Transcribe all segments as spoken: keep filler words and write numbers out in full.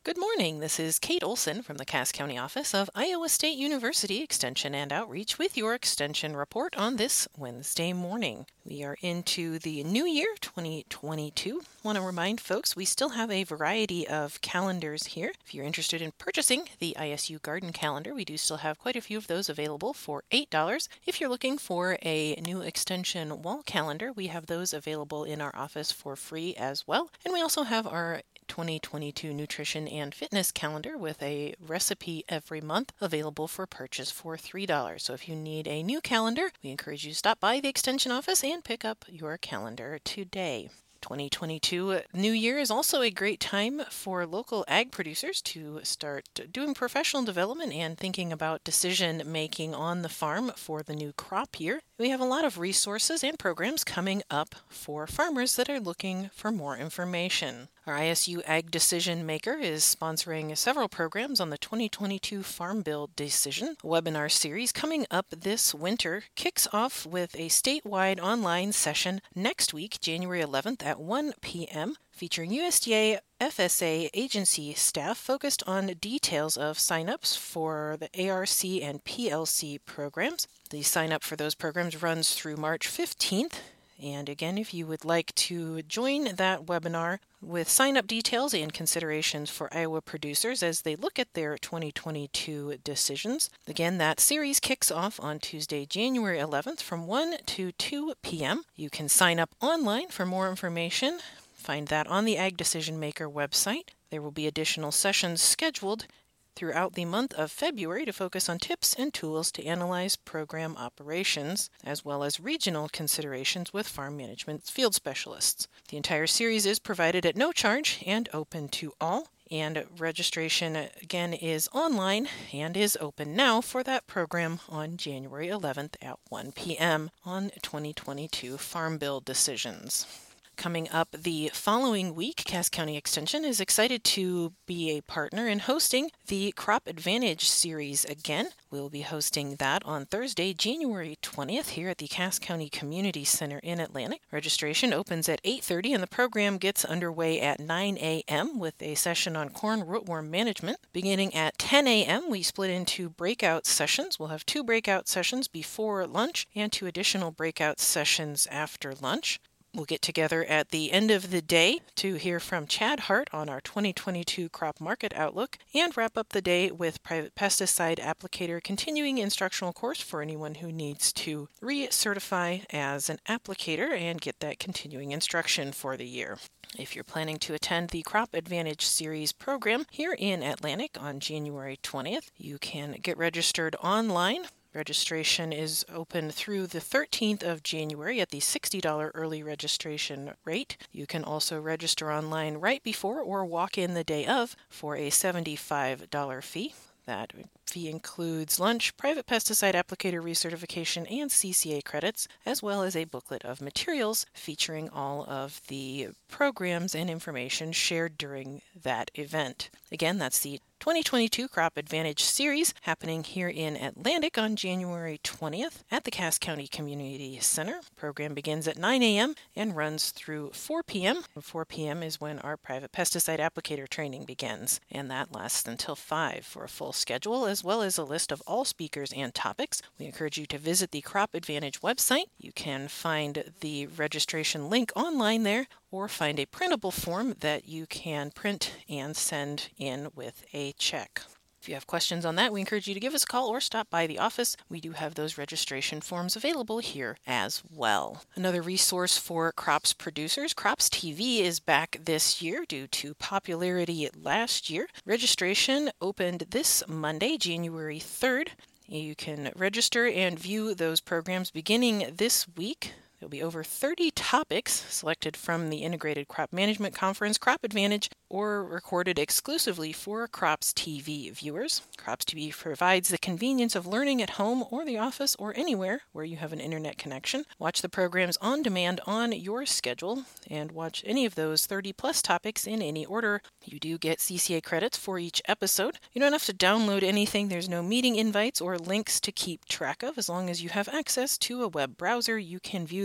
Good morning. This is Kate Olson from the Cass County office of Iowa State University Extension and Outreach with your Extension report on this Wednesday morning. We are into the new year, twenty twenty-two. Want to remind folks we still have a variety of calendars here. If you're interested in purchasing the I S U Garden Calendar, we do still have quite a few of those available for eight dollars. If you're looking for a new Extension wall calendar, we have those available in our office for free as well. And we also have our twenty twenty-two Nutrition and Fitness Calendar with a recipe every month available for purchase for three dollars. So if you need a new calendar, we encourage you to stop by the Extension office and pick up your calendar today. twenty twenty-two New Year is also a great time for local ag producers to start doing professional development and thinking about decision making on the farm for the new crop year. We have a lot of resources and programs coming up for farmers that are looking for more information. Our I S U Ag Decision Maker is sponsoring several programs on the twenty twenty-two Farm Bill Decision. A webinar series coming up this winter kicks off with a statewide online session next week, January eleventh at one p.m., featuring U S D A F S A agency staff focused on details of signups for the A R C and P L C programs. The sign-up for those programs runs through March fifteenth. And again, if you would like to join that webinar with sign-up details and considerations for Iowa producers as they look at their twenty twenty-two decisions, again, that series kicks off on Tuesday, January eleventh from one to two p.m. You can sign up online for more information. Find that on the Ag Decision Maker website. There will be additional sessions scheduled throughout the month of February to focus on tips and tools to analyze program operations, as well as regional considerations with farm management field specialists. The entire series is provided at no charge and open to all, and registration again is online and is open now for that program on January eleventh at one p.m. on twenty twenty-two Farm Bill decisions. Coming up the following week, Cass County Extension is excited to be a partner in hosting the Crop Advantage series again. We'll be hosting that on Thursday, January twentieth here at the Cass County Community Center in Atlantic. Registration opens at eight thirty and the program gets underway at nine a.m. with a session on corn rootworm management. Beginning at ten a.m., we split into breakout sessions. We'll have two breakout sessions before lunch and two additional breakout sessions after lunch. We'll get together at the end of the day to hear from Chad Hart on our twenty twenty-two crop market outlook and wrap up the day with Private Pesticide Applicator continuing instructional course for anyone who needs to recertify as an applicator and get that continuing instruction for the year. If you're planning to attend the Crop Advantage Series program here in Atlantic on January twentieth, you can get registered online. Registration is open through the thirteenth of January at the sixty dollars early registration rate. You can also register online right before or walk in the day of for a seventy-five dollars fee. That fee includes lunch, private pesticide applicator recertification, and C C A credits, as well as a booklet of materials featuring all of the programs and information shared during that event. Again, that's the twenty twenty-two Crop Advantage Series happening here in Atlantic on January twentieth at the Cass County Community Center. Program begins at nine a.m. and runs through four p.m. four p.m. is when our private pesticide applicator training begins, and that lasts until five for a full schedule as well as a list of all speakers and topics. We encourage you to visit the Crop Advantage website. You can find the registration link online there or find a printable form that you can print and send in with a check. If you have questions on that, we encourage you to give us a call or stop by the office. We do have those registration forms available here as well. Another resource for crops producers, Crops T V is back this year due to popularity last year. Registration opened this Monday, January third. You can register and view those programs beginning this week. There'll be over thirty topics selected from the Integrated Crop Management Conference, Crop Advantage, or recorded exclusively for Crops T V viewers. Crops T V provides the convenience of learning at home or the office or anywhere where you have an internet connection. Watch the programs on demand on your schedule and watch any of those thirty plus topics in any order. You do get C C A credits for each episode. You don't have to download anything. There's no meeting invites or links to keep track of. As long as you have access to a web browser, you can view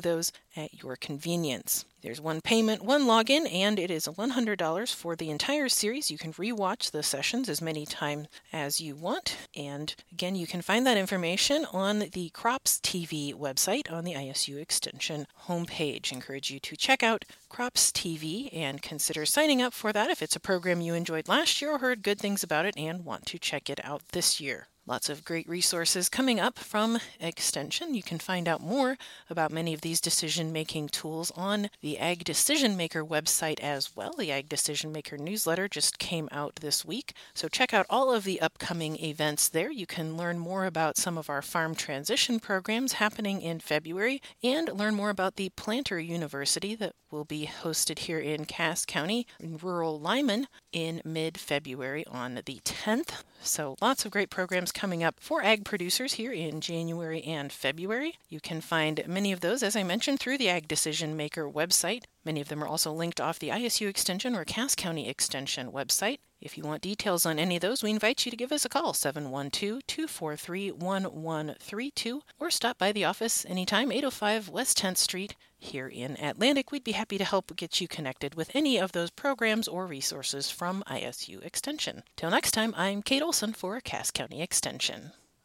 those at your convenience. There's one payment, one login, and it is one hundred dollars for the entire series. You can rewatch the sessions as many times as you want. And again, you can find that information on the Crops T V website on the I S U Extension homepage. I encourage you to check out Crops T V and consider signing up for that if it's a program you enjoyed last year or heard good things about it and want to check it out this year. Lots of great resources coming up from Extension. You can find out more about many of these decision-making tools on the Ag Decision Maker website as well. The Ag Decision Maker newsletter just came out this week, so check out all of the upcoming events there. You can learn more about some of our farm transition programs happening in February and learn more about the Planter University that will be hosted here in Cass County in rural Lyman in mid-February on the tenth. So lots of great programs coming up for ag producers here in January and February. You can find many of those, as I mentioned, through the Ag Decision Maker website. Many of them are also linked off the I S U Extension or Cass County Extension website. If you want details on any of those, we invite you to give us a call, seven one two, two four three, one one three two, or stop by the office anytime, eight oh five West tenth Street here in Atlantic. We'd be happy to help get you connected with any of those programs or resources from I S U Extension. Till next time, I'm Kate Olson for Cass County Extension.